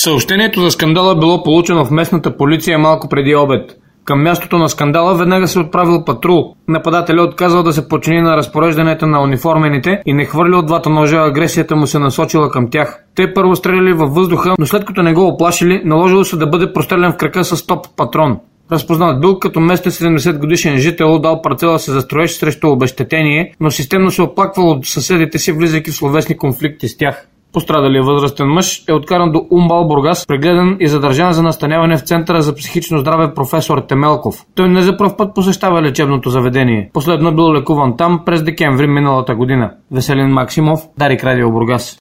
Съобщението за скандала било получено в местната полиция малко преди обед. Към мястото на скандала веднага се отправил патрул. Нападателят отказал да се подчини на разпорежданията на униформените и не хвърлил двата ножа, агресията му се насочила към тях. Те първо стреляли във въздуха, но след като не го оплашили, наложило се да бъде прострелян в крака с топ патрон. Разпознат бил като местен 70 годишен жител, дал парцела се за строеж срещу обезщетение, но системно се оплаквал от съседите си, влизайки в словесни конфликти с тях. Пострадалият възрастен мъж е откаран до УМБАЛ Бургас, прегледан и задържан за настаняване в Центъра за психично здраве професор Темелков. Той не за пръв път посещава лечебното заведение. Последно бил лекуван там през декември миналата година. Веселин Максимов, Дарик Радио Бургас.